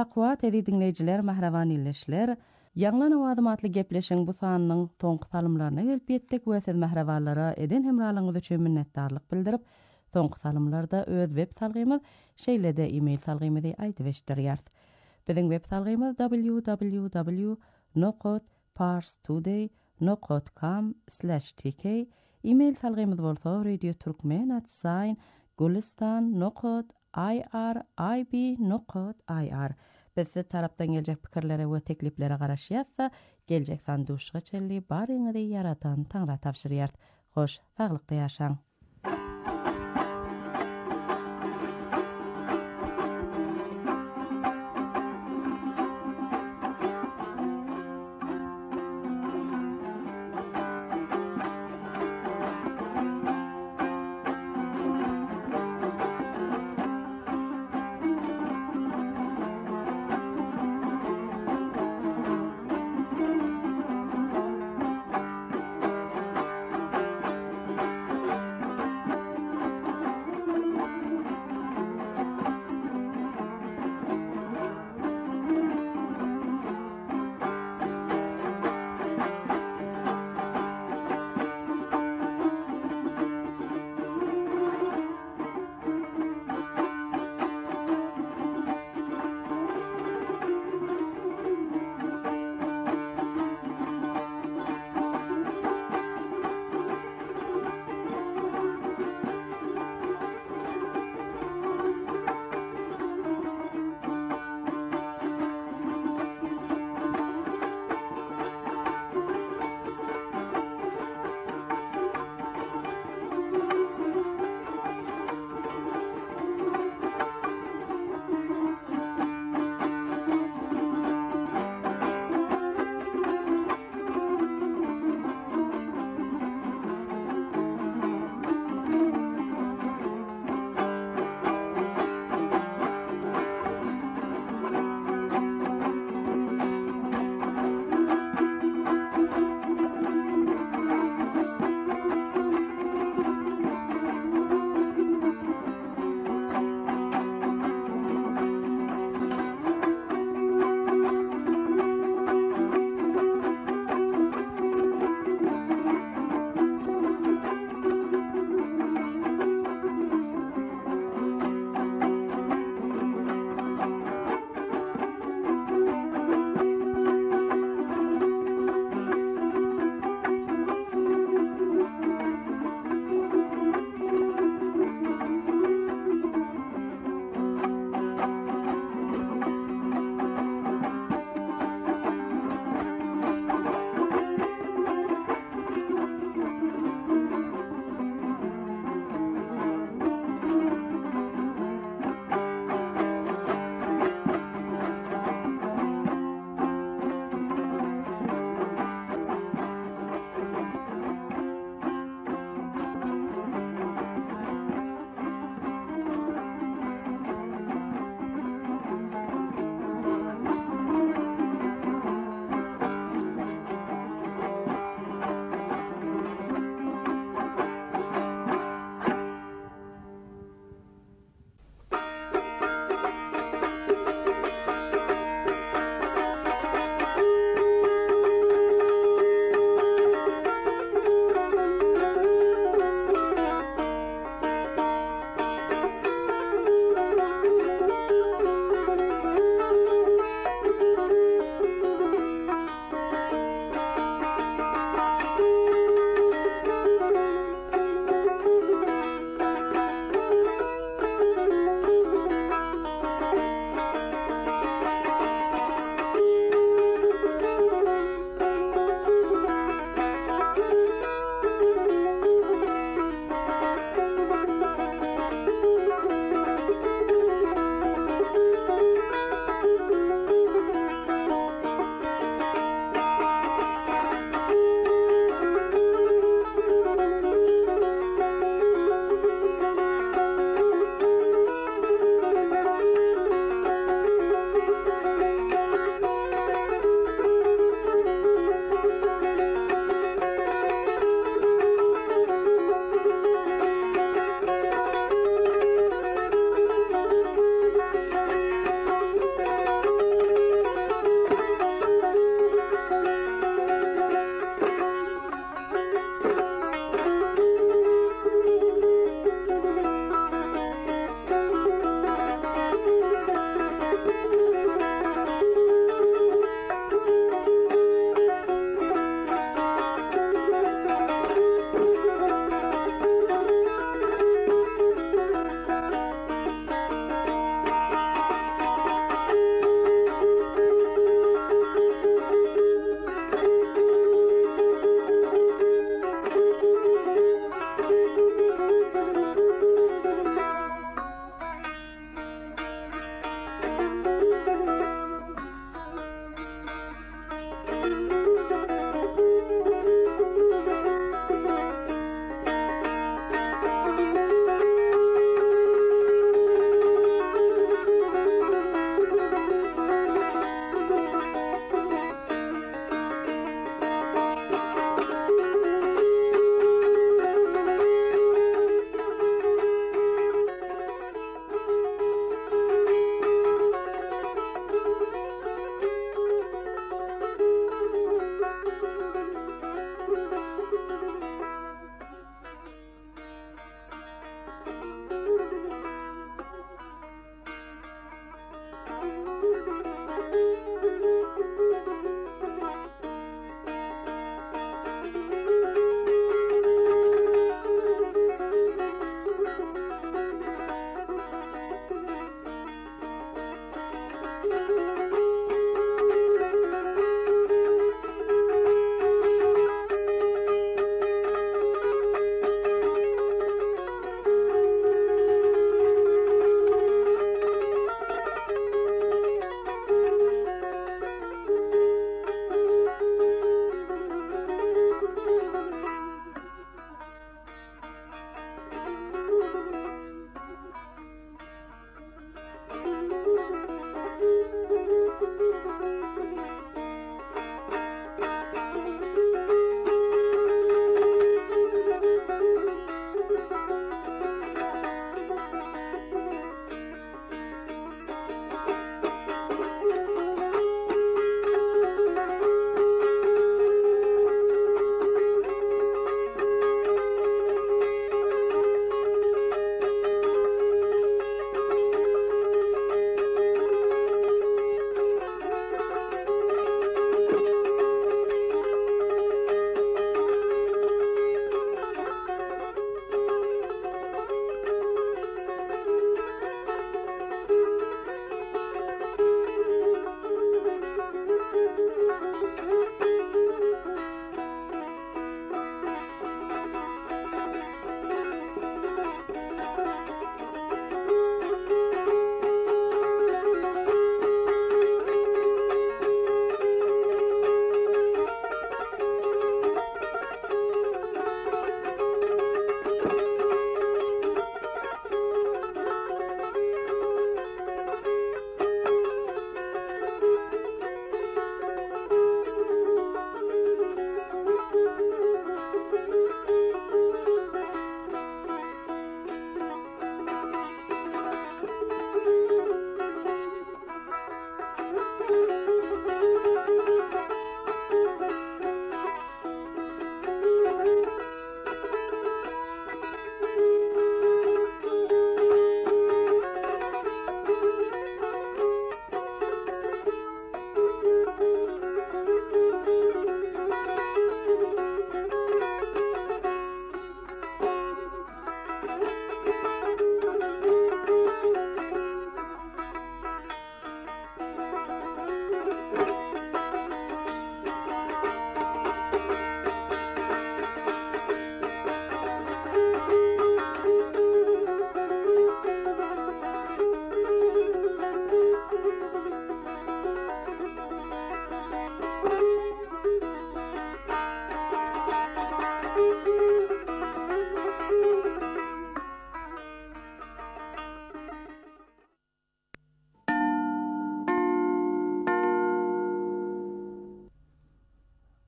Kuwat edi dinleyijiler, mahravan illeşler. Ýanglan awadymatly gepleşiň bu sanynyň soňky salymlaryna gelip ýetdik. Bu siz mahrawanlara eden hemralaryňyz üçin minnetdarlyk bildirip, soňky salymlarda öz web salgymyz şeýlede e-mail salgymyzy aýdyp eşdirýär. Biziň web salgymyz www.parstoday.com/tk. E-mail salgymyz bolsa radio-turkmen@gulistan.ir. Biz tarapdan geljek pikirlere we tekliplere garaşýatsa, geljek sanduşga çelli baryňyzy yaratan Taňra tapşyrýar. Hoş, saglykda ýaşaň.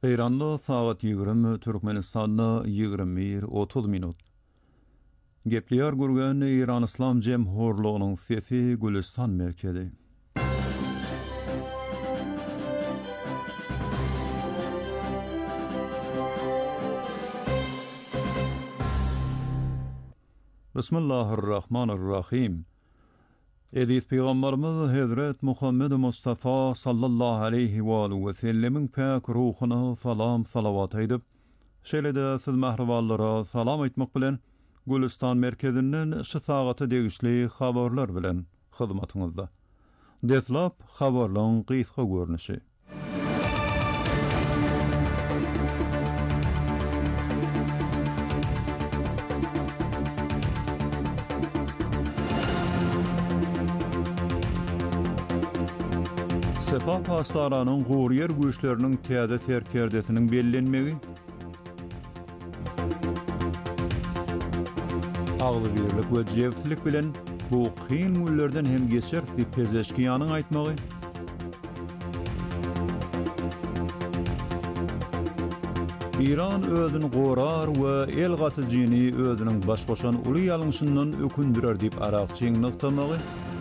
Eýranda saat 20, Türkmenistanda 21:30 minut. Gepleýär gurgan Eýran Islam Jemhurlygynyň sesi Gülistan merkezi. Bismillahirrahmanirrahim. Edis Peygamberimiz Hazret Muhammed Mustafa sallallahu aleyhi ve sellemin pek ruhuna salam salavat edip, şeýle-de siz mahraballara salam etmek bilen Gülistan merkezinden şu sagata degişli habarlar bilen hyzmatyňyzda. Detlap habarlaryň gysga görnüşi. Sepa pastaranyň guryer güýçleriniň täze serkerdetiniň bellenmegi, agly birlik we jewsizlik bilen bu kyn günlerden hem geçer pezeşkiýanyň aýtmagy, İran özüni gorar we el gatyjyny özüniň başgoşan uly ýalňyşyndan ökündirer diýip arakçyň noktamagy,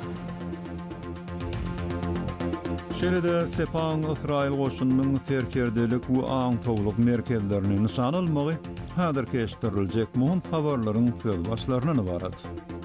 şeýle-de Sepan Israil goşunynyň serkerdelik we aňtawlyk merkezlerini nişan almagy häzir keşdiriljek muhim habarlaryň söz başlaryndan ibarat.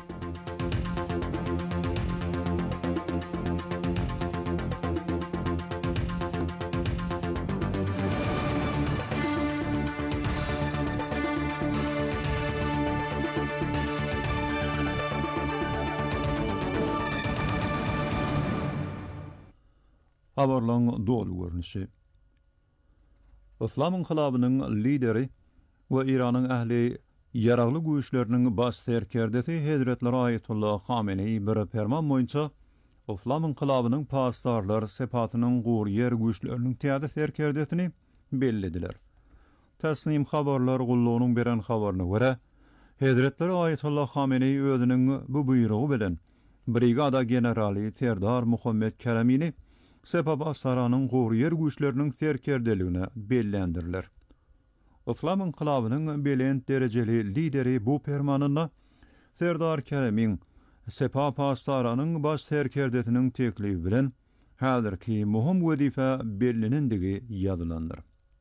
Habarlaryň dolu görnüşi. Islam inqilabynyň lideri we Iranyň ähli ýaragly güýçleriniň baş serkerdesi Hazretleri Ayetullah Hamenei bir ferman boýunça Islam inqilabynyň pasdarlar sepatynyň guryer güýçleriniň täze serkerdesini bellediler. Tasnim habarlar gullugynyň beren habaryna görä, Hazretleri Ayetullah Hamenei özüniň bu buýrugy bilen brigada generali Serdar Muhammed Keramini Sepa pasdaranyň guryer güýçleriniň serkerdeligine bellendirler. Islam inqilabynyň belent derejeli lideri bu fermanyna Serdar Keremiň Sepa pasdaranyň baş serkerdetiniň teklibi bilen häzirki muhim wezife bellenendigi ýazylandyr.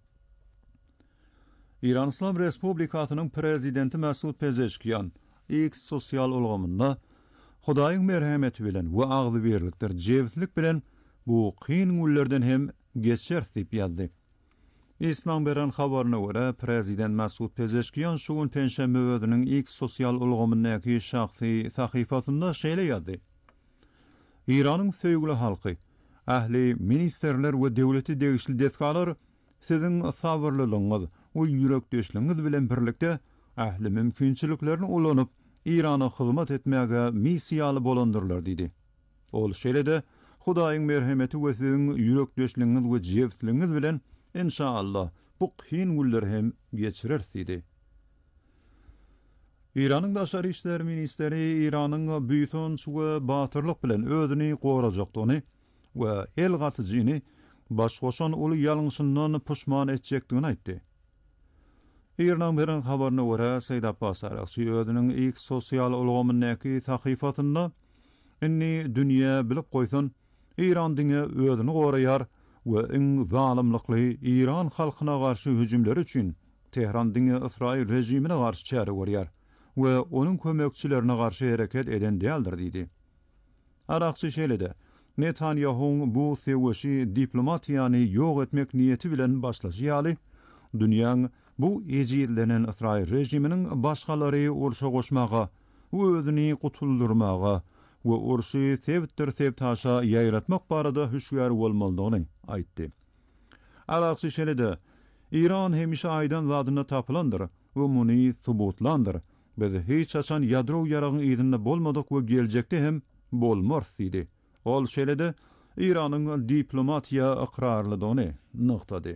İran İslam Respublikasynyň prezidenti Mesut Pezeşkiýan X sosial ulgamynda Hudaýyň merhemeti bilen we agly birlikdir jewsizlik bilen bu kyn günlerden hem geçer diýip ýazdy. İslam beren habaryna görä, prezident Mesut Pezeşkiýan şu gün penşembe özüniň X sosial ulgamyndaky şahsy sahyfasynda şeýle ýazdy. İranyň söýgüli halky, ähli ministerler we döwleti degişli desgalar siziň sabyrlylygyňyz we ýürekdeşligiňiz bilen birlikde ähli mümkinçiliklerini ulanyp Irana hyzmat etmäge missiýaly bolandyrlar diýdi. Ol şeýle-de Hudaýyň merhemeti we siziň ýürekdeşligiňiz we jewsizligiňiz bilen inşallah bu kyn günler hem geçirer diýdi. İranyň daşary işler ministeri İranyň büýütünç we batyrlyk bilen özüni gorajakdygyny we el gatyjyny başgoşan uly ýalňyşyndan puşman etjekdigini aýtdy. İran beren habaryna görä, Seýid Abbas Arakçy özüniň ilk sosial ulgamyndaky sahyfasynda inni dünýä bilip goýsun, İran diňe özüni goraýar we iň zalimlikli İran halkyna garşy hüjümler üçin Tehran diňe Israil rejimine garşy çäre görýär we onuň kömekçilerine garşy hereket eden däldir diýdi. Arakçy şeýle-de Netanyahu'ň bu sewişi diplomatiýany ýok etmek niýeti bilen başlaýaly, dünýäň bu ejizlenen Israil rejiminiň başgalary urşa goşmaga we özüni gutuldurmaga we urşy sebtaşa ýaýratmak barada hüşgär bolmalydygyny aýtdy. Arakçy şeýle-de İran hemişe aýdan wadyna tapylandyr we muny subutlandyr. Biz hiç açan ýadro ýaragyň ýerinde bolmadyk we geljekde hem bolmar diýdi. Ol şeýle-de İranyň diplomatiýa ikrarlydygyny noktady.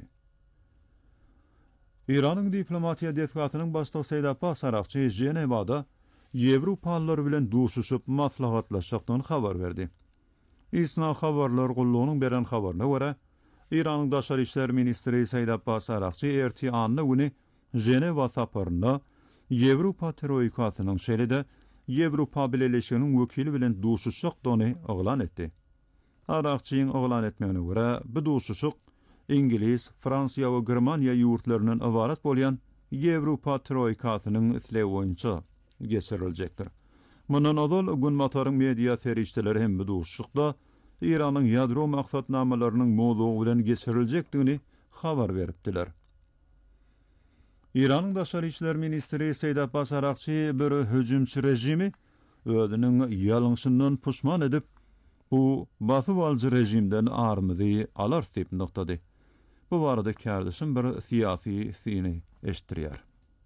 İranyň diplomatiýa desgatynyň başlygy Seýid Abbas Arakçy Jenewada Ýewropalılar bilen duşuşyp maslahatlaşykdygyny habar berdi. Isna habarlar gullugynyň beren habaryna görä, İran'ın Daşary işler ministri Said Abbas Arakçy erti anna güni Ženewa saparyna Ýewropa troikasynyň şeýle-de Ýewropa Birleşiginiň wekili bilen duşuşyk dony oglan etdi. Arakçyň oglan etmegine görä, bu duşuşyk İngiliz, Fransiýa we Germaniýa ýurtlarynyň ibarat bolýan Ýewropa troikasynyň islew boýunça geçiriljekdir. Mundan azal gün motoryň media serişdeleri hem bu duşuşykda İran'ın yadro maksatnamalarynyň mowzugy bilen geçiriljekdigini habar beripdiler. İran'ın Daşary işler ministri Said Abbas Arakçy bir hüjümçi rejimi özüniň ýalňyşyndan puşman edip bu basyp alyjy rejimden armydy alar diýip noktady. Bu barada kardeşim bir siyasi sini eşitdirýär.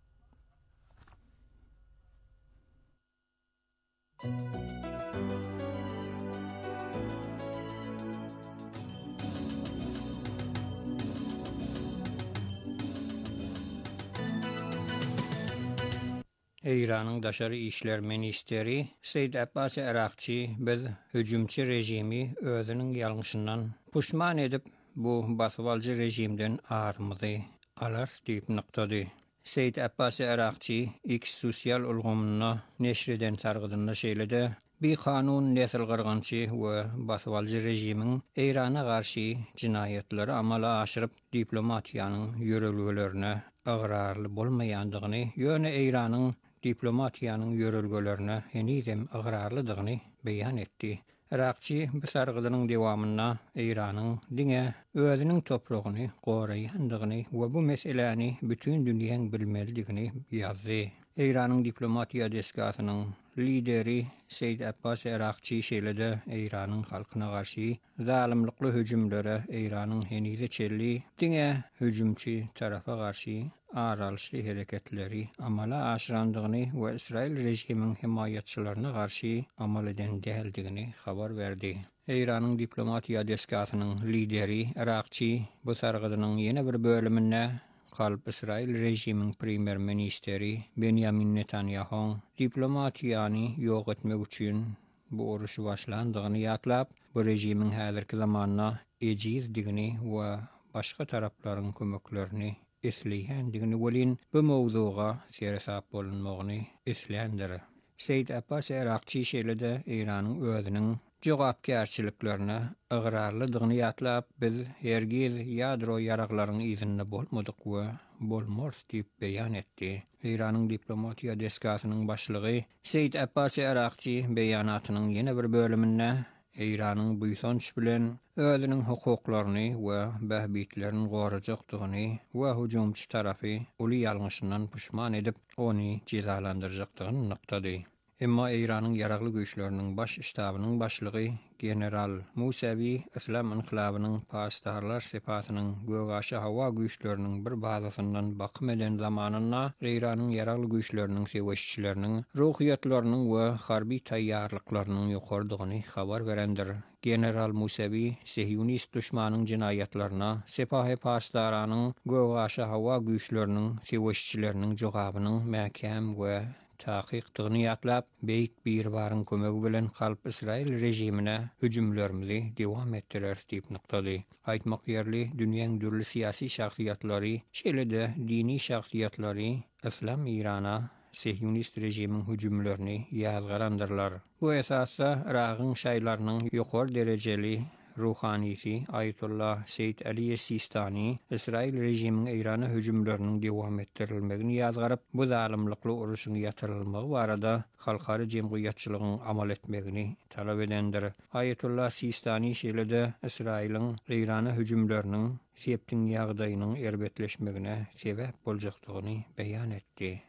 İran'ın Daşary işler ministeri Said Abbas Arakçy biz hüjümçi rejimi özüniň ýalňyşyndan puşman edip bu basywalyjy rejimden armydy alar diýip noktady. Said Abbas Arakçy X sosial ulgamyna neşreden targydyna şeýle-de bir kanun nesil gyrgynçy we basywalyjy rejimiň Irana garşy jinaýatlary amala aşyryp diplomatiýanyň ýörelgelerine agrarly bolmaýandygyny ýöne Iranyň diplomatiýanyň ýörelgelerine henizem agrarlydygyny beýan etdi. Arakçy bu sargydynyň dewamyna Iranyň diňe özüniň topragyny goraýandygyny we bu meseleni bütün dünýäň bilmelidigini ýazdy. Iranyň diplomatiýa deskasynyň lideri Said Abbas Arakçy şeýle-de Iranyň halkyna garşy zalimlikli hüjümlere Iranyň henize çelli diňe hüjümçi tarafa garşy aralyşly hereketleri amala aşyrandygyny we Israil rejiminiň himayatçylaryna garşy amal eden däldigini habar berdi. Iranyň diplomatiýa deskasynyň lideri Arakçy bu sargydynyň ýene bir bölümine Kalp İsrail rejiminiň primer ministeri Benjamin Netanyahu diplomatiýany ýok etmek üçin bu uruşy başlandygyny ýatlap, bu rejimiň häzirki zamanyna ejizdigini we başga taraplaryň kömeklerini esleýändigini welin bu mowzuga seresap bolunmagyny eslendir. Said Abbas Arakçy şeýle-de Iranyň özüniň jogapkärçiliklerine agrarlydygyny ýatlap, biz hergiz ýadro ýaraklaryň izinde bolmadyk we bolmaz diýip beýan etdi. Iranyň diplomatiýa deskasynyň başlygy Said Abbas Arakçy beýanatynyň ýene bir bölüminde Iranyň buýsanç bilen özüniň hukuklaryny we behbitlerini gorajakdygyny we hüjümçi tarapy uly ýalňyşyndan puşman edip ony cezalandyrjakdygyny noktady. Emma Iranyň ýaragly güýçleriniň baş ştabynyň başlygy general Musavi İslam inqilabynyň pastarlar sepatynyň göwgaşy hawa güýçleriniň bir bazasyndan bakym eden zamanyna Iranyň ýaragly güýçleriniň seweşçileriniň ruhyatlarynyň we harby taýýarlyklarynyň ýokardygyny habar berendir. General Musavi Sehyonist düşmanyň jinaýatlaryna sepahy pastaranyň göwgaşy hawa güýçleriniň seweşçileriniň jogabynyň mäkem we taqiqdygyny ýatlap, beýik bir baryn kömegi bilen Kalp İsrail rejimine hüjümlerimizi dewam etdiler diýip noktady. Aýtmak ýerli, dünýäň dürli siyasi şahsiýatlary, şeýle-de dini şahsiýatlary İslam Irana Sehyonist rejimiň hüjümlerini ýazgarandyrlar. Bu esasda Iraqyň şaýlarynyň ýokary derejeli ruhanisi Ayetullah Seyyid Ali Sistani İsrail rejiminiň Irana hüjümleriniň dewam etdirilmegini ýazgaryp, bu zalimlikli uruşyň ýatyrylmagy barada halkary jemgyýetçiligiň amal etmegini talap edendir. Ayetullah Sistani şeýle-de Israiliň Irana hüjümleriniň septiň ýagdaýynyň erbetleşmegine sebäp boljakdygyny beýan etdi.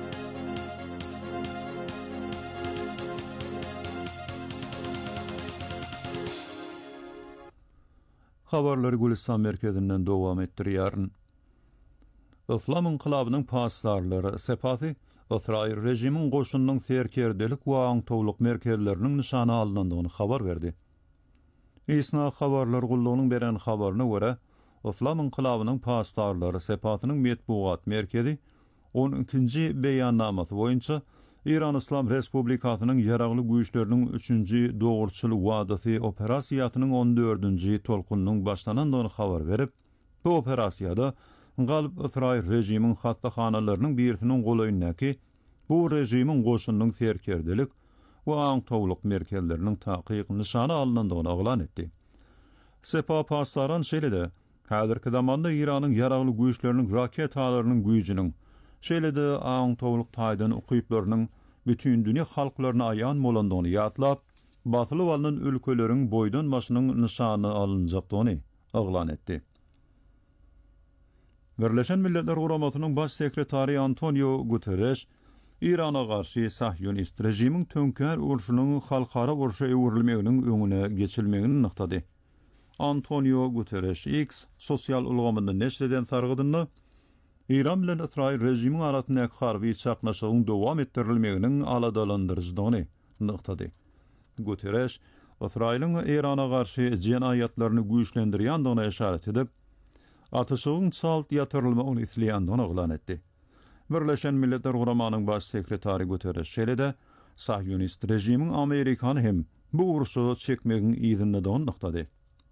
Habarlary Gülistan merkezinden dowam etdirýär. Islam inqilabynyň pasdarlary sepaty Israil rejimiň goşunynyň serkerdelik we aňtowluk merkezleriniň nişana alınandygyny habar berdi. Isna habarlar gullugynyň beren habaryna görä, Islam inqilabynyň pasdarlary sepatynyň metbuat merkezi 12-nji beýannamasy boýunça İran İslam Respublikasynyň ýaragly güýçleriniň 3-nji dogurçyly wadasy operasiýasynyň 14-nji tolkunynyň başlanandygyny habar berip, bu operasiýada Galp Israil rejimiň hastahanalarynyň birisiniň golayyndaky bu rejimiň goşunynyň serkerdelik we aňtawlyk merkezleriniň takyk nişany alynandygyny aglan etdi. Sepa pastaran şeýle-de häzirki zamanda Iranyň ýaragly güýçleriniň raket halarynyň güýjiniň şeýle-de aňtawlyk taýdan ukyplarynyň bütün dünýä halklaryna aýan bolandygyny ýatlap, batyly bolan ülkeleriň boýdan başynyň nişany alynjakdygyny aglan etdi. Birleşen Milletler Guramatynyň baş sekretary Antonio Guterres İrana garşy sahyonist rejimiň tönkär urşunyň halkara urşa öwrilmeginiň öňüne geçilmegini nyktady. Antonio Guterres X sosial ulgamynda neşreden sargydyny İran bilen İsrail rejimiň arasyndaky harby çaknaşygyň dowam etdirilmeginiň aladalandyrjydygyny nyktady. Guterres İsrailiň Irana garşy jenaýatlaryny güýçlendirýändigine işaret edip, atyşygyň çalt ýatyrylmagyny isleýändigini aglan etdi. Birleşen Milletler Guramanyň baş sekretary Guterres şeýle-de sahyonist rejimiň Amerikany hem bu urşy çekmegiň izinlediğini nyktady.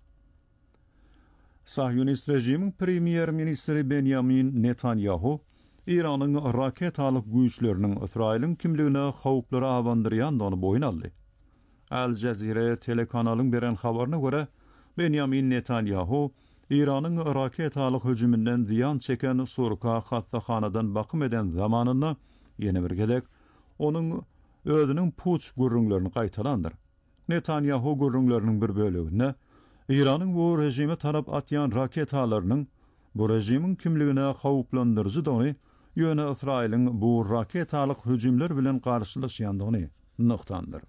Sahyonist rejimiň premier ministri Benjamin Netanyahu İranyň raket alyk güýçleriniň İsrailiň kimligine hawplara abandyrýandygyny boýun aldy. Al Jazeera telekanalyň beren habaryna görä, Benjamin Netanyahu İranyň raket alyk hüjümünden ziýan çeken Surka hastahanadan bakym eden zamanynda ýene bir gedek onuň özüniň puç gürrüňlerini gaýtalandyr. Netanyahu gürrüňleriniň bir bölegine İranyň bu rejime tarap atýan raket halarynyň bu rejimiň kimligine hawplandyrjydygyny, ýöne İsrailiň bu raket alyk hüjümler bilen garşylaşýandygyny nyktandyr.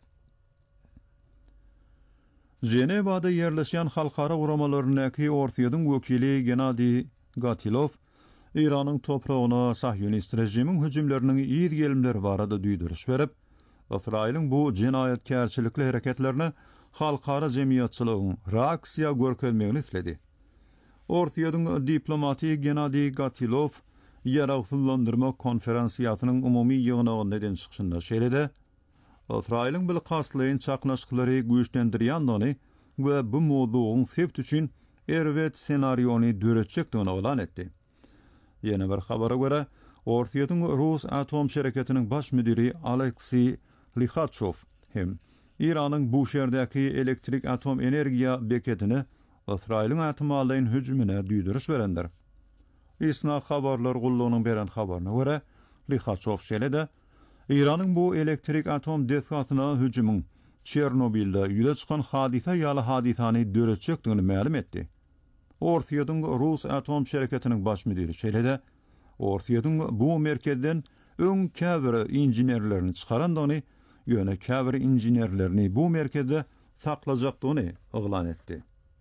Cenevada yerleşen halkara uramalarynyňky Ortiýadyň wekili Genadi Gatilov, İranyň topragyna sahyonist rejimiň hüjümleriniň ýer gelimleri barada düýdüriş berip, İsrailiň bu jenaýatkärçilikli hereketlerine halkara jemgyýatçylygyň reaksiýa görkezmegini isledi. Ortiýadyň diplomati Genadi Gatilov ýaragsyzlandyrma konferensiýasynyň umumy ýygnagynda eden çykyşynda şeýle-de İsrailiň bil kaslyň çaknaşyklary güýçlendirýändigini we bu mowdugyň fept üçin erwet senariýony döretjekdigini aglan etdi. Ýene bir habara görä, Ortiýadyň Rus atom şereketiniň baş müdiri Aleksey Likhatchov hem İranyň bu şerdäki elektrik atom energiýa beketini İsrailiň atmalyň hüjümine düýdüriş berendir. Isna habarlar gullugynyň beren habaryna görä, Likhatchov şeýle-de İranyň bu elektrik atom desgatyna hüjümüň Çernobilde ýüze çykan hadisa ýaly hadisany döretjekdigini ma'lum etdi. Ortiýadyň Rus atom şereketiniň baş müdiri şeýle-de Ortiýadyň bu merkezden öň käbir injinerlerini çykarandygyny, ýöne käbir injinerlerini bu merkezde saklajakdygyny aglan etdi.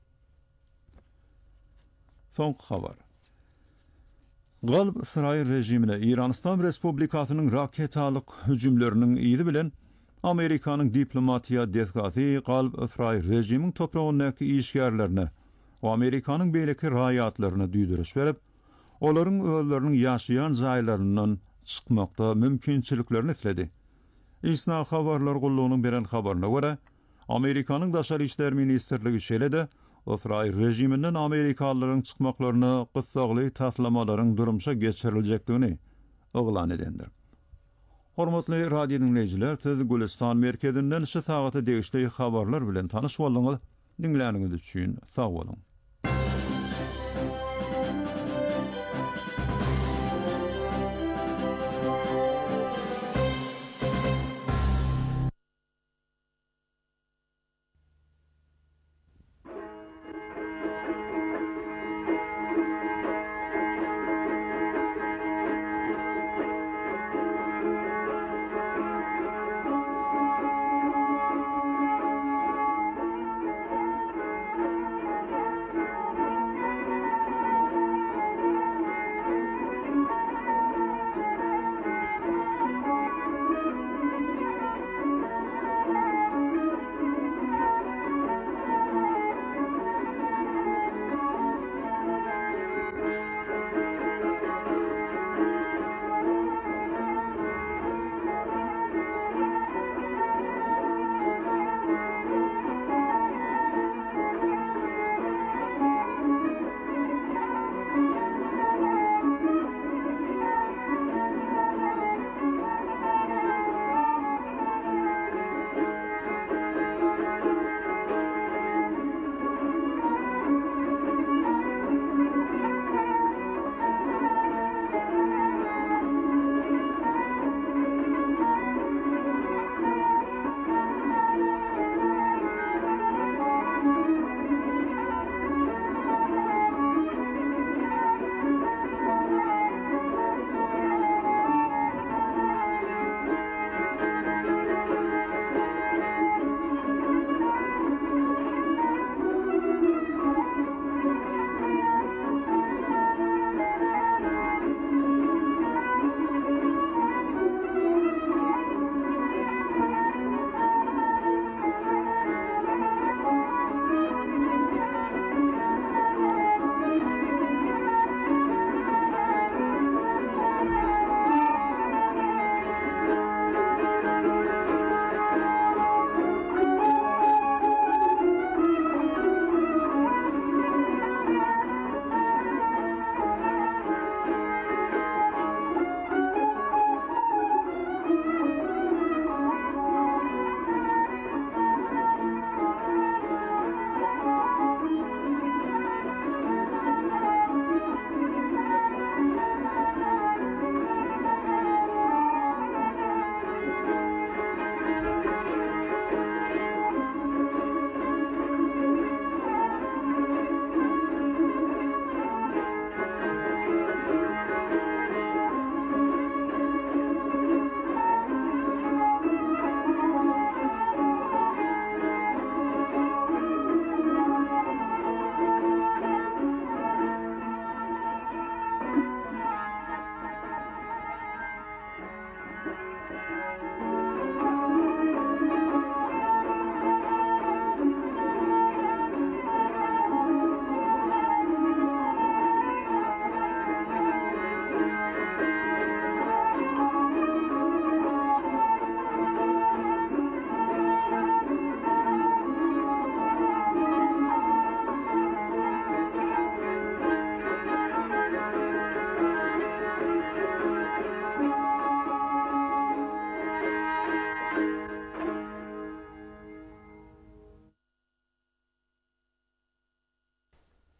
Soňky habar. Galp İsrail rejimine İran İslam Respublikasynyň raket alyk hüjümleriniň ýyly bilen Amerikanyň diplomatiýa desgaty Galp İsrail rejimiň topragyndaky işgärlerine we Amerikanyň beýleki raýatlaryna düýdüriş berip, olaryň özleriniň ýaşaýan jaýlaryndan çykmakda mümkinçiliklerini isledi. Isna habarlar gullugynyň beren habaryna görä, Amerikanyň daşary işler ministrligi şeýle-de İsrail rejiminden Amerikalıların çıkmaklarını gysagly taslamalaryň durumşa geçiriljekdigini oglan edendir. Hormatly radio dinleyijiler, tez Gülistan merkezinden şu sagata degişli habarlar bilen tanyş boldyňyz. Dinläniňiz üçin sag bolun.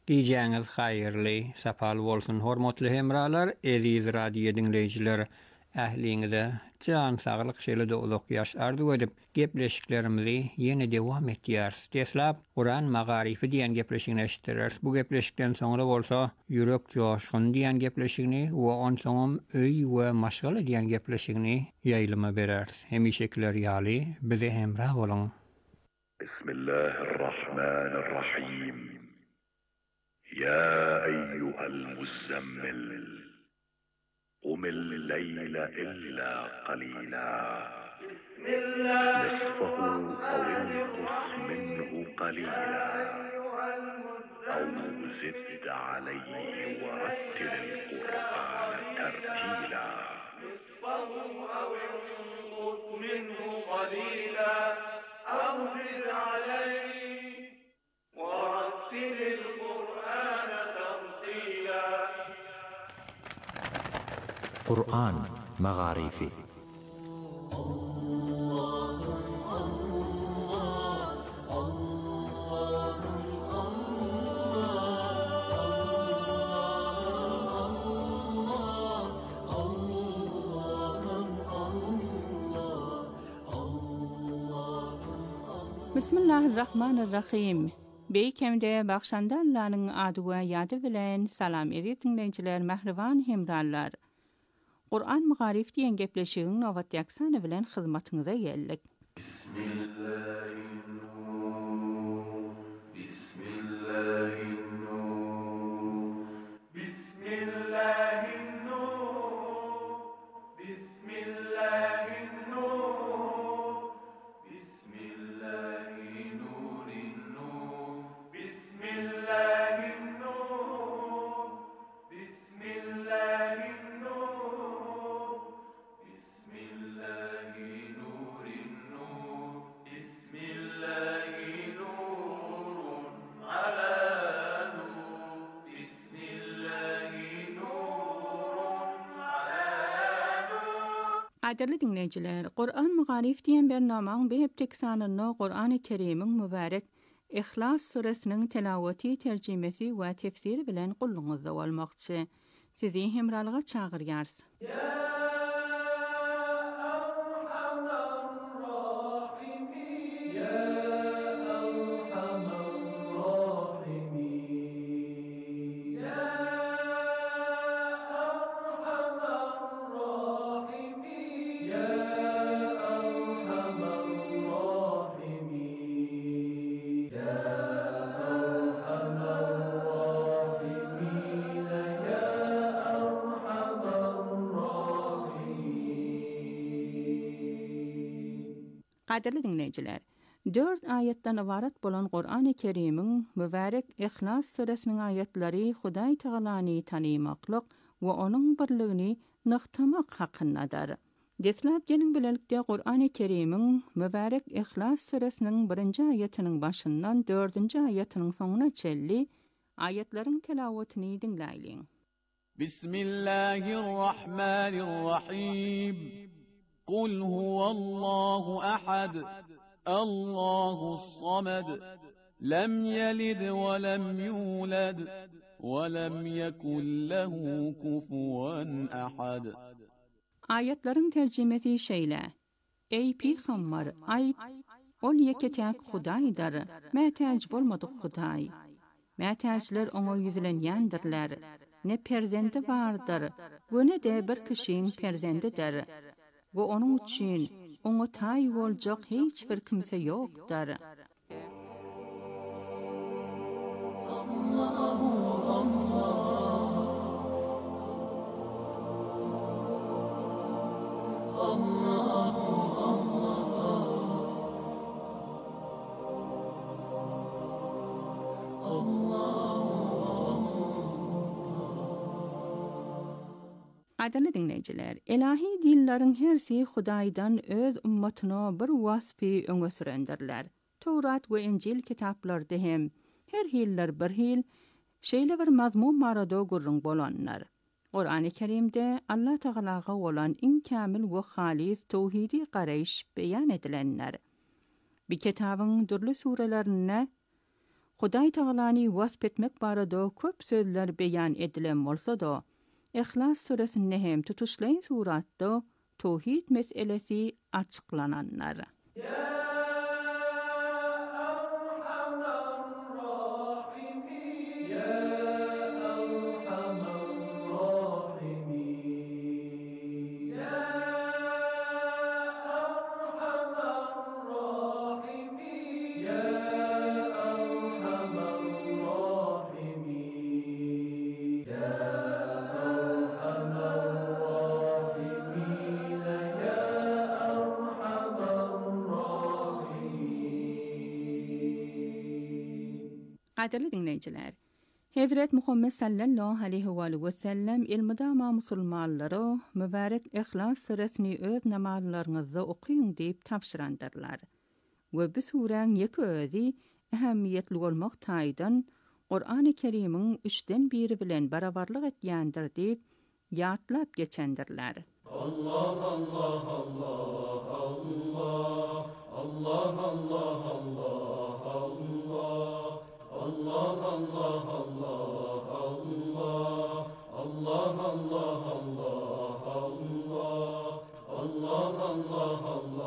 Giyeceğiniz hayırlı, sapal olsun hormatly hemralar, eziz radio dinleyiciler, ähliňize can saglyk şeýle ulak ýaş arzu edip gepleşiklerimizi ýene dewam etýäris. Deslap Kur'an magarifi diýen gepleşigini eşitdirers. Bu gepleşikden soňra bolsa ýürek joşgun diýen gepleşigini we on soňam öý we maşgala diýen gepleşigini ýaýlyma berers. Hemişekler ýaly bize hemrah bolun. Bismillahirrahmanirrahim. Ya eyyuhel muzammil قم الليل إلا قليلا نصفه أو انقص منه قليلا أو زد عليه ورتل القرآن ترتيلا نصفه أو انقص منه قليلا أو زد عليه ورتل القرآن ترتيلا. قرآن مغاريفي Bismillahirrahmanirrahim. Beýkemde bagşandallanyň ady we ýady bilen salam edýänler mähriban hemrallar. Kur'an Magarif diýen gepleşigiň nowat ýaksany bilen hyzmatyňyza geldik. Qadirli dinleyijiler, Kur'an Magarif diýen bernamaň beýipdik sanyny Kur'an-y Kerimiň mübarek İhlas suresiniň telawaty, terjimesi we tefsiri bilen gulluňyzda bolmakçy. Sizi hemralyga çagyrýarys. Qadirli dinleyijiler, 4 aýatdan ibaret bolan Kur'an-y Kerimiň mübarek İhlas suresiniň aýatlary Hudaý Taalany tanymaklyk we onuň birligini nyktamak hakyndadyr. Deslap gelin bilelikde Kur'an-y Kerimiň mübarek İhlas suresiniň 1-nji aýatynyň başyndan 4-nji aýatynyň soňuna çelli aýatlaryň telawatyny dinläýin. Bismillahirrahmanirrahim. قل هو الله أحد الله الصمد لم يلد ولم يولد ولم يكن له كفوا أحد. Ayetlerin tercümesi şeýle: Ey Peygamber, ayt, ol yeketek Hudaýdyr, mätäç bolmadyk Hudaý. Mätäçler oňa ýüzlenýändirler. Ne perzendi bardyr, we ne de bir kişiň perzendidir. Bu onun üçin oňa taý boljak hiç bir kimse ýokdur. Qadirli dinleyijiler, ilahi dinleriň hersi Hudaýdan öz ummatyna bir wasfy öňe sürendirler. Tawrat we Injil kitaplarynda hem her hiller bir hil şeýle bir mazmun marada gurrun bolanlar. Kur'an-y Kerimde Allah Taalaga bolan iň kamil we halis tawhidi garaýş beýan edilenler. Bu kitabyň durly surelerine Hudaý tagalany wasp etmek barada köp sözler beýan edilen bolsa-da, İhlas suresinde hem tutuşlaýan suratda tawhid meselesi açyklananlar. Qadirli dinleyijiler, Hazret Muhammed sallallahu aleyhi ve sellem ilmidama musulmanlara mübarek İhlas suresini öz namazlaryňyzda okuýun diýip tapşyrandyrlar. We bu sureň ýeki özi ähemmiýetli bolmak taýdan Qur'an-ı Kerim'iň 3-den 1 bilen barabarlyk etýändir diýip ýatlap geçendirler. Allah Allah Allah Allah Allah Allah Allah Allah Allah Allah Allah Allah Allah Allah Allah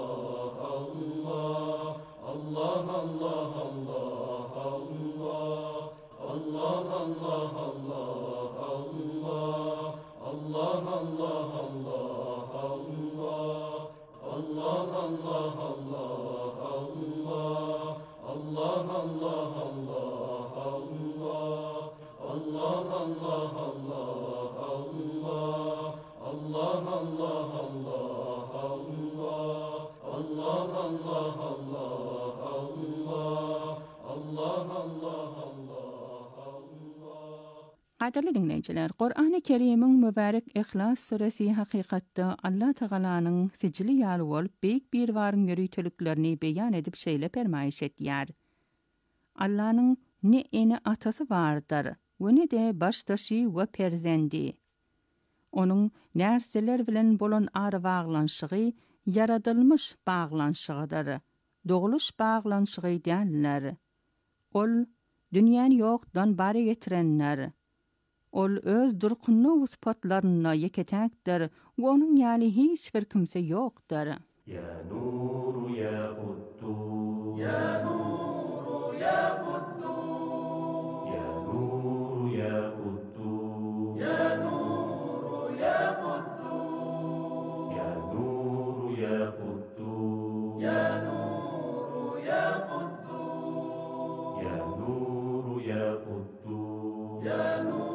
Qadirli dinleyijiler, Qur'an-ı Kerim'iň mübarek İhlas suresi hakykatda Allah Taalanyň sicili ýaly bolup beýik bir waryň ýörüýteliklerini beýan edip şeýle permaýyş etýär. Allah'nyň ne ene atasy bardyr, we ne de başdaşy we perzendi. Onuň närseler bilen bolan ary baglanşygy yaradylmış baglanşygydyr. Doguluş baglanşygy diýenler. Ol dünýäni ýokdan bary getirenler. Ol öz durkunna uspatlaryna yeketäkdir, we onuň ýaly hiç bir kimse ýokdur. Ya nuru ya quddus ya nuru ya quddus ya nuru ya quddus ya nuru ya quddus ya nuru ya quddus ya nuru ya quddus ya nuru ya quddus ya nuru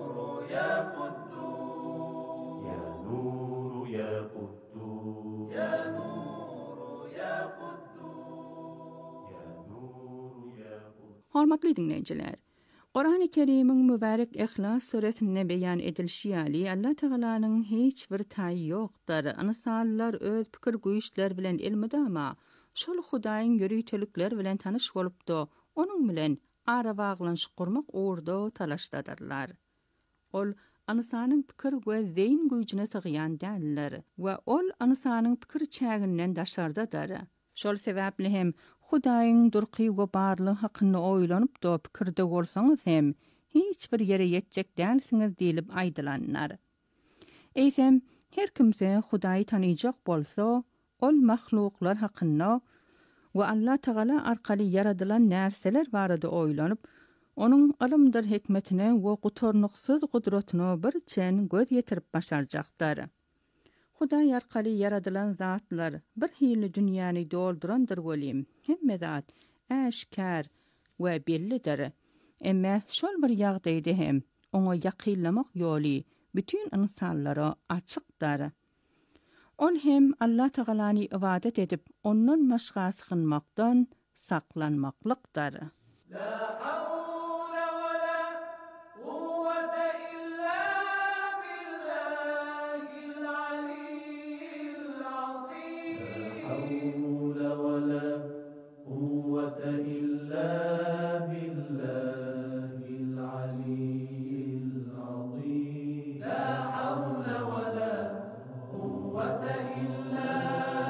Hormatly dinleyijiler, Qur'an-ı Kerim'iň mübarek İhlas suresinde beýan edilşi ýaly Allah Taalanyň hiç bir taýy ýokdur. Ansallar öz pikir güýçler bilen ilmidama şol Hudaýyň ýörüýtelikleri bilen tanyş bolupdy. Onuň bilen ara baglanşyk gurmak uğurda talaşdadyrlar. Ol anysanyň pikir we zeýin güýjüne tygýan däller we ol anysanyň pikir çäginden daşardadyr. Şol sebäpli hem Hudaýyň durky we barlygy hakyny oýlanyp da pikirde bolsaňyz hem hiç bir ýere ýetjek dälsiňiz diýilip aýdylanlar. Eýsem her kimse Hudaýy tanyjak bolsa, ol mahluklar hakyna we Allah Taala arkaly yaradylan närseler barada oýlanyp, onuň alymdyr hikmetine we gutornuksyz gudratyna bir çen göz ýetirip başarjakdyr. Hudaý arkaly yaradylan zatlar bir hili dünýäni doldurandyr bolim. Hemme zat äşkär we bellidir. Emma şol bir ýagdaýda hem oňa ýakynlamak ýoly bütün insanlara açykdyr. Ol hem Allah Taalany ibadet edip ondan maşgasy kılmakdan saklanmaklykdyr.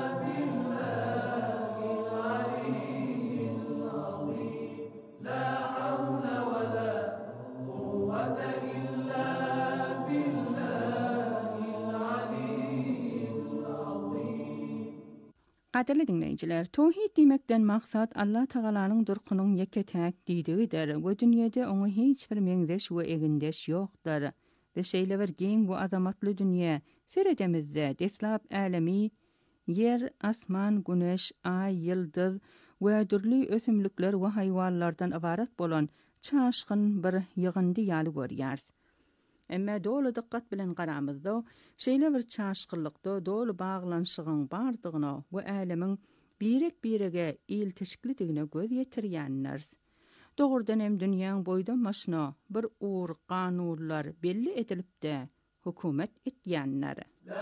La Qadirli dinleyiciler, tawhid demekden maksat Allah Taala'nın durkunun yeketäk diýdigidir. Bu dünýede oňa hiç bir meňzeş we egindeş ýokdur. Ve şeýle bir giň bu azamatly dünýä seredemizde deslap alemi yer, asman, güneş, ay, ýyldız we dürli ösümlikler we haýwanlardan ibaret bolan çaşgyn bir ýygyndy ýaly görýäris. Emma dolu dikkat bilen garamyzda şeýle bir çaşgynlykda dolu baglanşygyň bardygyna we alemiň birek-birege iltişikligine göz ýetirýänler. Dogurdan hem dünýäň boýdan maşyna bir uğur kanunlar belli edilipde hökümet etýänler.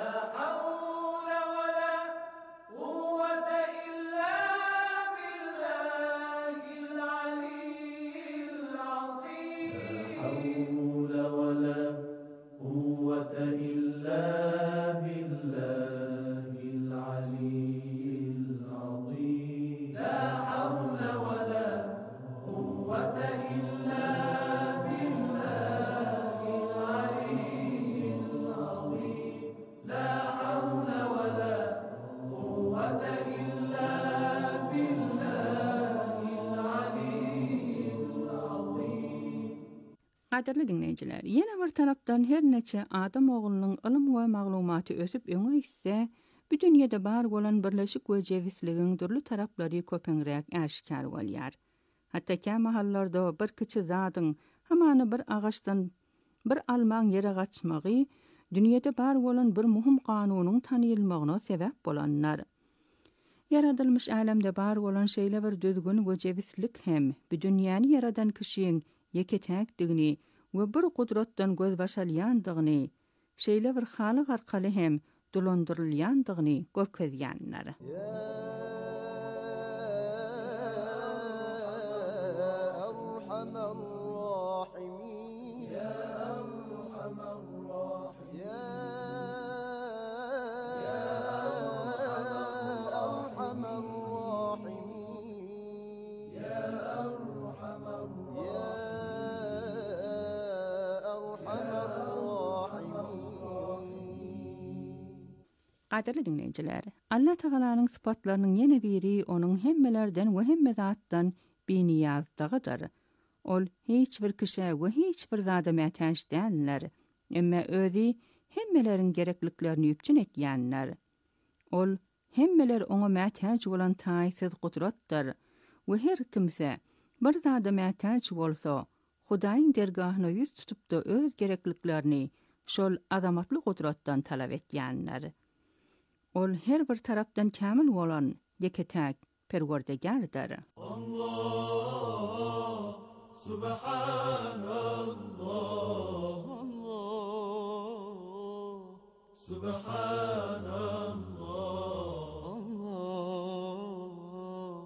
Qadirli dinleyiciler, ýene bir tarapdan her neçe adam oğlunyň ilm we maglumaty ösüp öňe gitse, bu dünýede bar bolan birleşik we jewisligiň dürli taraplary köpeňrek aşkar bolýar. Hatda käme hallarda bir kiçi zadyň hamany bir agaçdan bir almaň ýere gaçmagy dünýede bar bolan bir muhim kanunyň tanyýylmagyna sebäp bolanlar. Yaradylmış alemde bar bolan şeýle bir düzgün we jewislik hem bu dünýäni yaradan kişiň yeketäkdigini we bir gudratdan göz başalýandygyny, şeýle bir halyk arkaly hem dolandyrylýandygyny görkezýänler. Qadirli dinleyiciler, Allah Taala'nın sıfatlarının yeni biri onun hemmelerden we hemme zatdan beniýazdygydyr. Ol hiç bir kişe we hiç bir zada mätäş däller. Emma özi hemmelerin gerekliklerini üpçün etýänler. Ol hemmeler oňa mätäç bolan taýsyz gudratdyr. We her kimse bir zada mätäç bolsa, Hudaýyň dergahyna ýüz tutup da öz gerekliklerini şol azamatly gudratdan talap etýänler. Ol her bir tarapdan kamil bolan yeketäk Perwerdigardyr. Allah Subhanallah, Allah Subhanallah, Allah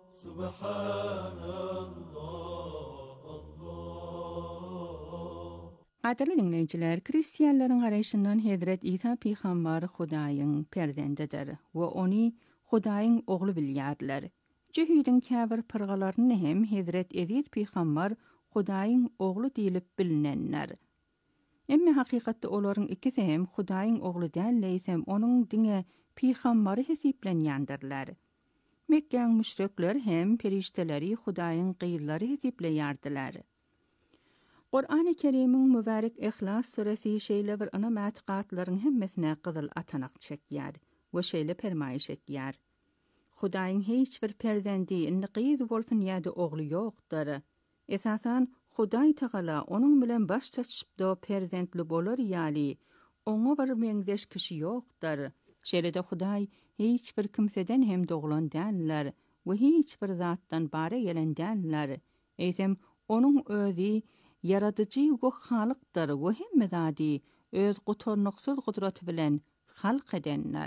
Subhanallah. Qadirli dinleyiciler, Hristiýanlaryň garaýşyndan Hazret İsa Peýgamber Hudaýyň perzendidir we ony Hudaýyň ogly bilýärler. Jehüdiň käbir pyrgalaryny hem Hazret Ezid Peýgamber Hudaýyň ogly diýilip bilinenler. Emma hakykatda olaryň ikisi hem Hudaýyň ogly dälleýsem onuň diňe peýgamberi hesiplenýändirler. Mekkeň müşrikler hem perişteleri Hudaýyň gyýlary hesipleýärdiler. Qur'an-ı Kerim'in mübarek İhlas suresi şeýle bir ana mätiqatlaryň hemmesine gyzyl atanak çekýär we şeýle permaýyş etýär. Hudaýyň hiç bir perzendi indi gyýz bolsun ýa-da ogly ýokdur. Esasan Hudaý Taala onuň bilen baş çaçypda perzentli bolar ýaly oňa bir meňzeş kişi ýokdur. Şeýle-de Hudaý hiç bir kimseden hem doglan däller we hiç bir zatdan bare gelen däller. Eýsem onuň özi yaradyjy we halykdyr we hemme zady öz gutarnyksyz gudraty bilen halk edenler.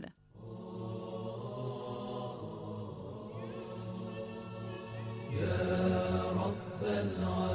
Ya Rabbel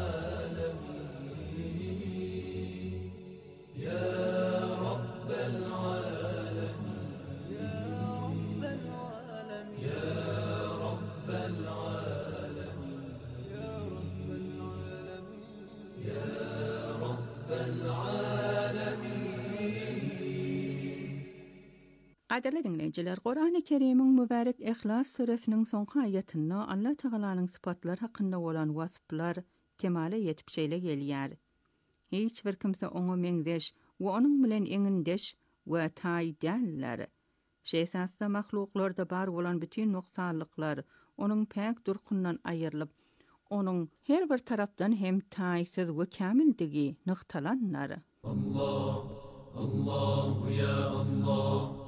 Alemin, Ya Rabbel Alemin, Ya Rabbel Alemin, Ya Rabbel Alemin, Ya Rabbel Alemin, Ya Rabbel Alemin. Qadirli dinleyiciler, Qur'an-ı Kerim'in mübarek İhlas suresinin sonqı ayetinde Allah Teala'nın sıfatlar hakkında olan vasıflar kemale yetip şeyle gelýär. Hiç bir kimse onu meňdeş we onun bilen eňindeş we tay däller. Şeýsasda mahluklarda bar bolan bütün noksanlyklar onun pek durkundan aýrylyp, onun her bir tarapdan hem taýsyz we kämildigi nyktalanlar. Allah, Allah, ya Allah.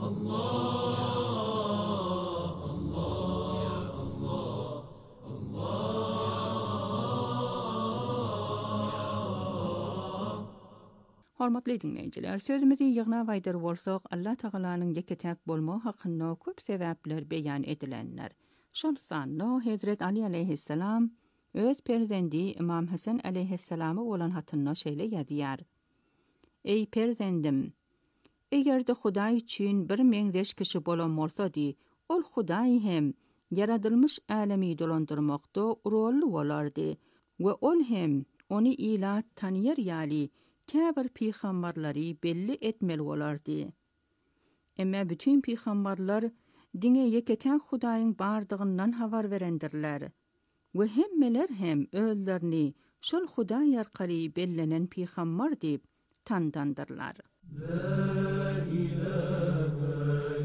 Hormatly dinleyijiler, sözümizi ýygna baýdyr bolsak, Allah Tagalanyň ýeketäk bolmagy hakynda köp sebäpler beýan edilenler. Şol sanly Hazrat Ali aleyhisselam öz perzendi İmam Hasan aleyhisselamy bolan hatynda şeýle ýazýar. Ey perzendim, eger de Hudaý üçin bir meňdeş kişi bolan bolsady, ol Hudaý hem yaradylmış alemi dolandyrmakda rolly bolardy we ol hem ony ilat tanýar ýaly käbir peýgamberleri belli etmeli bolardy. Emma bütün peýgamberler diňe ýeketäk Hudaýyň bardygyndan habar berendirler we hemmeler hem özlerini şol Hudaý arkaly bellenen peýgamber diýip tandandyrlar. La ilahe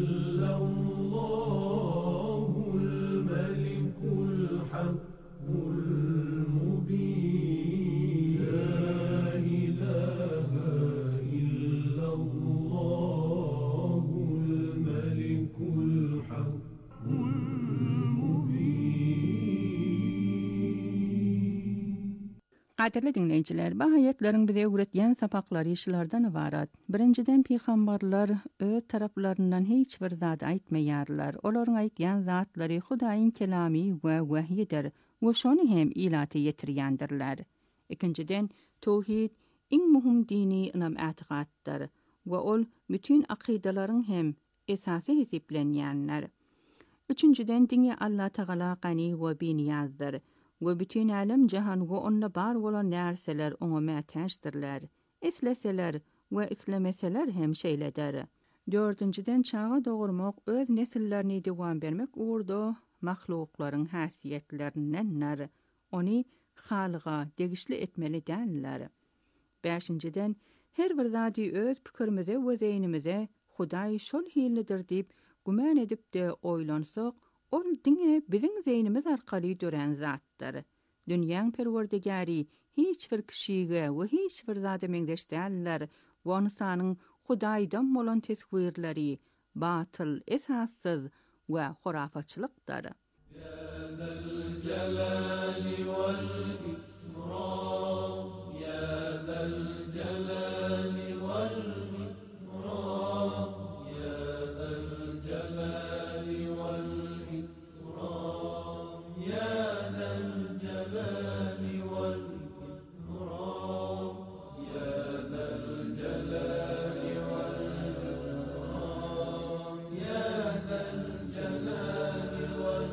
illallahul melikul hakkul mubin. La ilahe illallahul melikul hakkul Qadirli dinleyijiler, bu ayetleriň bize öwretýän sapaklary işlerden ibarat. Birinciden peýgamberler öz taraplaryndan hiç bir zat aýtmaýarlar. Olaryň aýtýan zatlary Hudaýyň kelamy we wahyidir we şonu hem ilaty ýetirýändirler. Ikinciden tawhid iň muhim dini inam atiqatdyr we ol bütün akidalaryň hem esasy hesiplenýänler. Üçünciden diňe Allah Taala gani we biniyazdyr. Ve bütün alem jahan we onda bar bolan nerseler oňa mätäşdirler. Esleseler we islemeseler hem şeýleder. Dördünciden çağa dogurmak öz nesillerini dewam bermek uğurda mahluklaryň häsiýetlerinden ony halyga degişli etmeli däller. Beşinciden her bir zady öz pikirimize we zeýnimize Hudaý şol hilidir diýip güman edip de oýlansak, ol diňe biziň zeýnimiz arkaly dören zatdyr. Dünýäň perwerdigäri hiç bir kişige we hiç bir zada meňdeş däller. Bu insanyň Hudaýdan bolan teswirleri batyl, esassyz we hurafatçylykdyr. Ya zal jalali wal ikram, ya zal jalali wal ikram, ya zal jalali wal ikram, ya zal jalali wal ikram, ya zal jalali wal ikram, ya zal jalali wal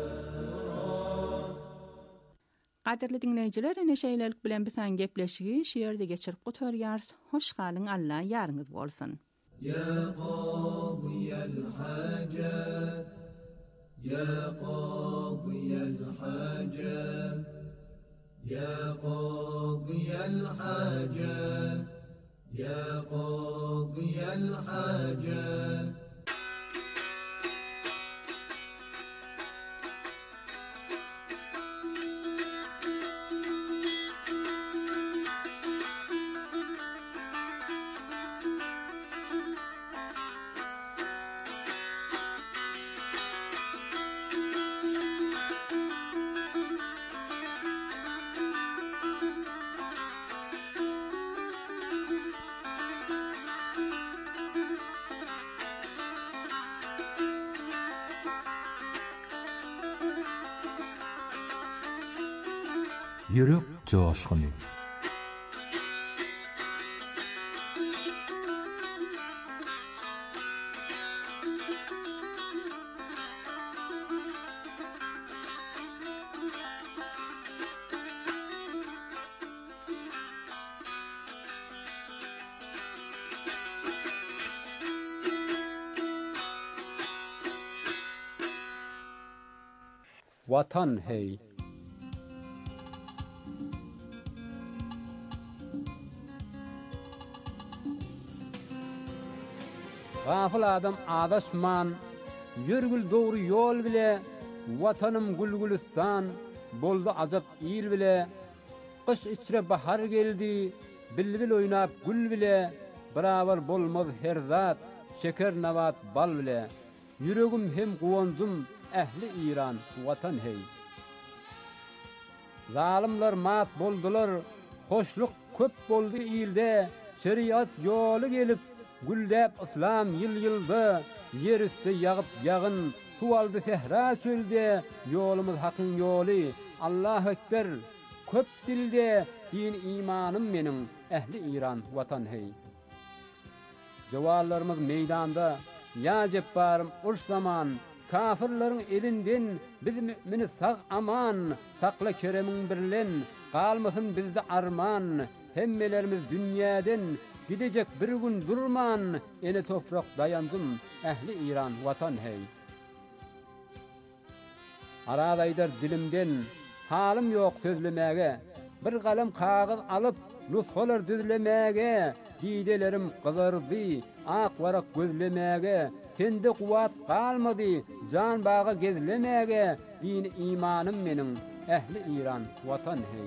Qadirli dinleyijiler, ene şeýlelik bilen bisan gepleşigi şeýerde geçirip gotarýars. Hoş galyň, Allah ýaryňyz bolsun. Ya qadiyal hajat, ya qadiyal hajat, ya qadiyal hajat, ya qadiyal hajat. Yürek coşkuny. vatan hey. Gafil adam adaşman, yürgül doğru yol bile, vatanım gülgülistan, boldu azap il bile, kış içre bahar geldi, bilbil oynap gül bile, beraber bolmaz her zat, şeker navat bal bile, yüregim hem kuvancım, ehli İran, vatan hey. Zalimler mat boldular, hoşluk köp boldu ilde, şeriat yolu gelip, güldep İslam yıl-yılda, yer üstü yağıp yağın, suvaldı sehra çölde, yolumuz hakkın yolu, Allahu Ekber, köp dilde, din imanım benim, ehli İran, vatan hey. Cevallarımız meydanda, ya cebbarım urş zaman, kafirlerin elinden, biz mümini sağ aman, sakla keremin birlen, kalmasın bizde arman, hemmelerimiz dünyadan, gidecek bir gün durman, ene toprak dayandım, ehli İran, vatan hey. Aradaydar dilimden, halim yok sözlemege, bir kalem kağıt alıp, nusxalar düzlemege, didelerim kızardı, ak varak gözlemege, tende kuvat kalmadı, can bağı gezlemege, din imanım benim, ehli İran, vatan hey.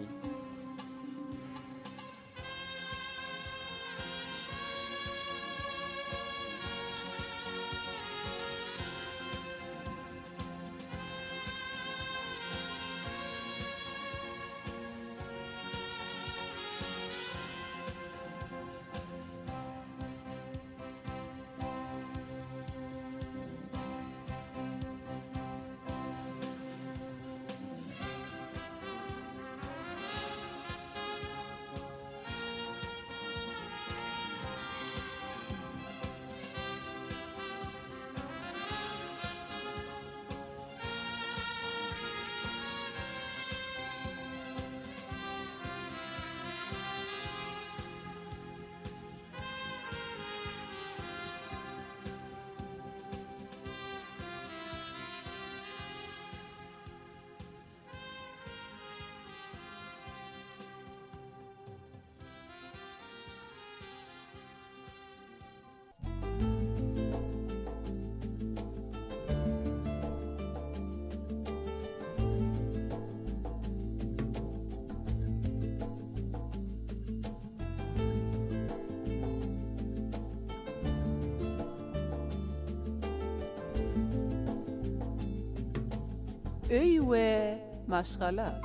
Öy we maşgala.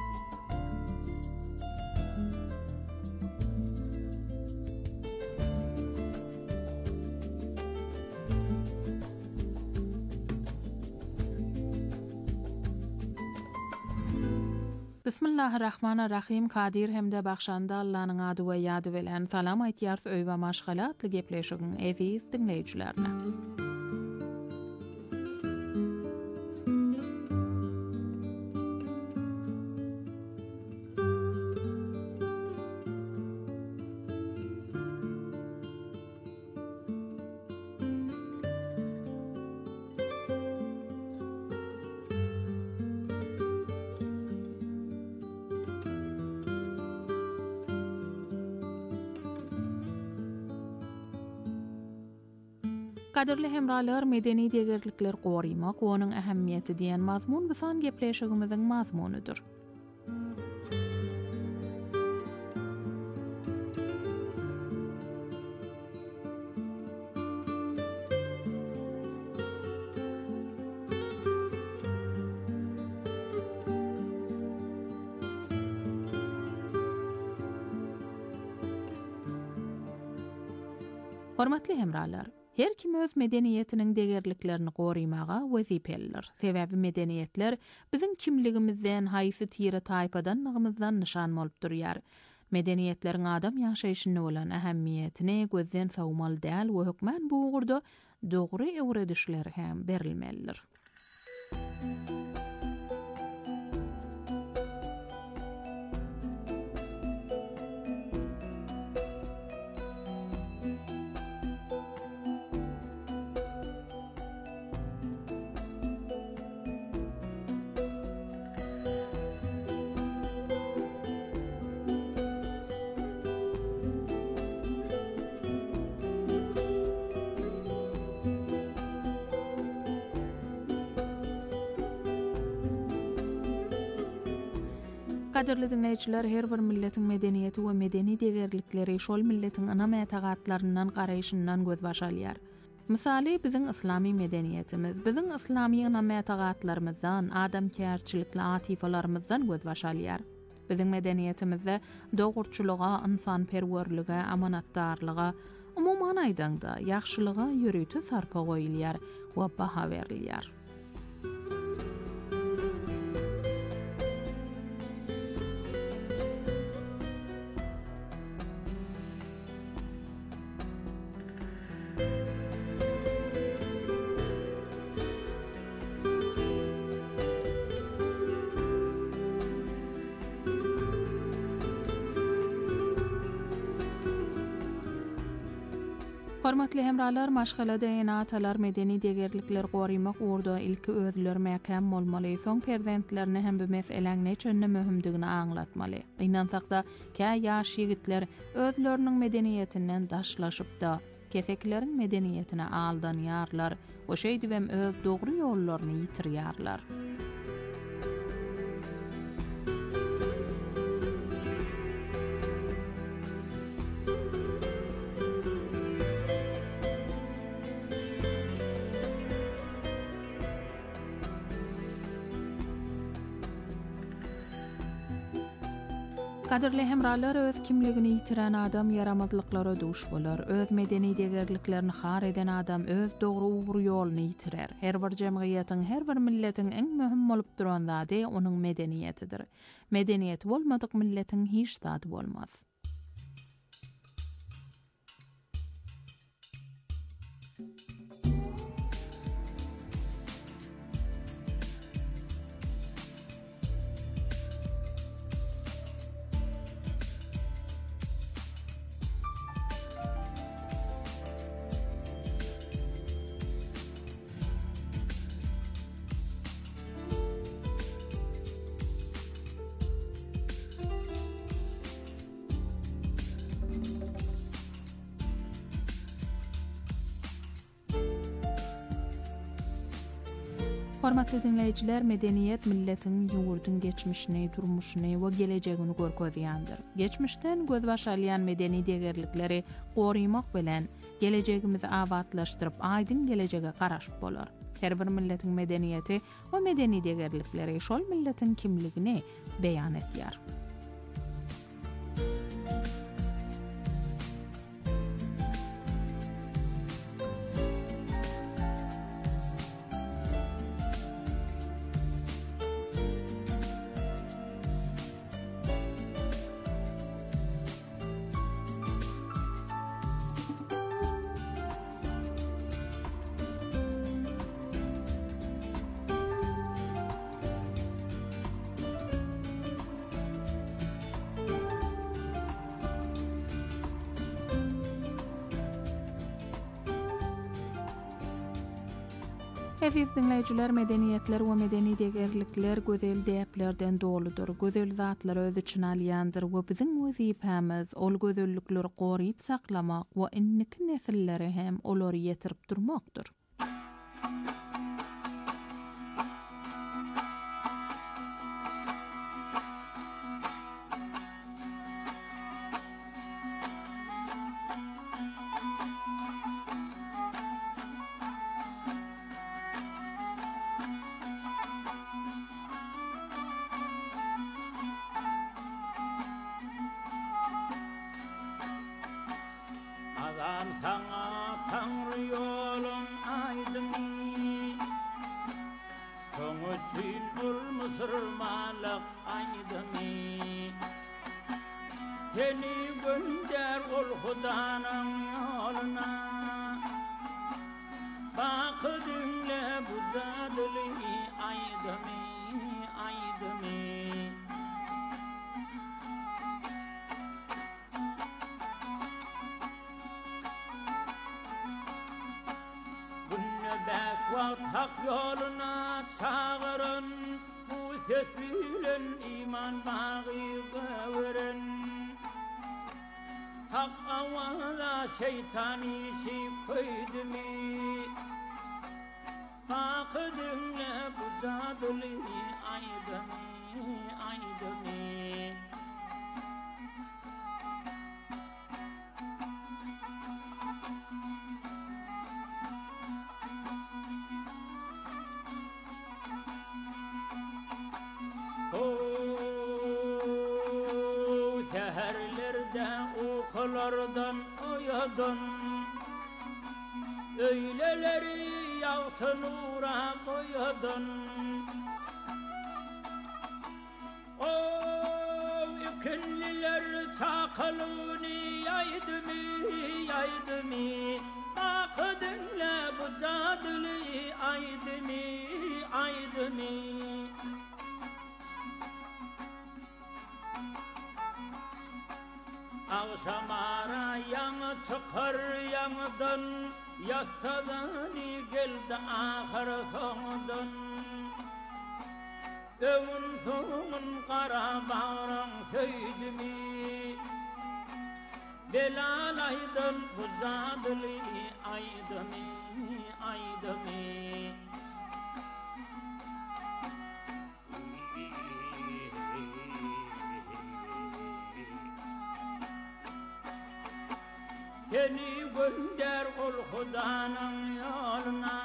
Bismillahirrahmanirrahim. Kadir hemde baxşanda Allah'ın adı ve yadı velen salam aytýars öy we maşgala atly gepleşigiň eziz dinleýijilerine. Kadirli hemralar, medeni degerlikler gorymak we onuň ähemmiýeti diýen mazmun bu san gepleşigimiziň mazmunydyr. Hormatly hemralar, her kim öz medeniýetiniň degerliklerini gorymaga wezipelidir. Sebäbi medeniýetler biziň kimligimizden, haýsy tire taýpadannygymyzdan nişan bolup durýar. Medeniýetleriň adam ýaşaýyşyna bolan ähemmiýetini gözden sagmaly däl we hökmen bu ugurda dogry öwredişler hem berilmelidir. Gaderli dinleyijiler, her bir milletin medeniyeti we medeni degerlikleri şol milletin ana mätagatlaryndan garaýşyndan göz başalýar. Misaly biziň islamy medeniyetimiz, biziň islamy ana mätagatlarymyzdan, adamkärçilikli atifalarymyzdan göz başalýar. Biziň medeniýetimizde dogurçylyga, insanperwerlige, amanatdarlyga, umuman aýdanda ýaxşylyga ýürüýti sarpa goýulýar we baha berilýär. Hormatly hemralar, maşgalada enatalar medeni degerlikler gorymak urda ilki özler mäkem bolmaly, soň prezidentlerine hem bu meseleň neçende möhümdigini aňlatmaly. Ynansak-da kä ýaş ýigitler özleriniň medeniýetinden daşlaşyp da kesekleriň medeniýetine aldanýarlar, o şeýdi hem öz dogry ýollaryny ýitirýärler. Kaderli hemralar, öz kimligini ýitiren adam yaramazlyklara duş bolar. Öz medeni degerliklerini har eden adam öz dogry ugur ýoluny ýitirer. Her bir jemgyýetiň, her bir milletiň eň möhüm bolup duran zady onuň medeniýetidir. Medeniýet bolmadyk milletiň hiç zady bolmaz. Hormatly dinleyijiler, medeniýet milletiň ýurdun geçmişini, durmuşyny we gelejegini görkezýändir. Geçmişden göz başalýan medeni degerlikleri gorymak bilen gelejegimizi abadlaşdyryp aýdyn gelejege garaşyp bolar. Her bir milletiň medeniýeti we medeni degerlikleri şol milletiň kimligini beýan etýär. Aziz dinleyijiler, medeniýetler we medeni degerlikler gözel däplerden doludur. Gözel zatlar öz içine alýandyr we biziň wezipamiz ol gözellikleri goryp saklamak we inniki nesillere hem olary ýetirip durmakdyr. Hak yoluna çağırın, bu sesiyle iman bağı kıvırın. Hak avaza şeytan işi koydu mi? Akıdınla buzadılı aydını aydını. Seherlerde okulardan uyudun, öyleleri yağtı nura koyudun. O ikilliler çakılını yaydı mı? Bakıdınla bu cadılı aydı mı? Akşamara yanı çıkar yanıdan, yasadan geldi ahır sonundan. Ömün sonun kara bağrın söydü mi? Belalaydan bu zadılı aydı mı? Seni gönder ol Hudanın yoluna,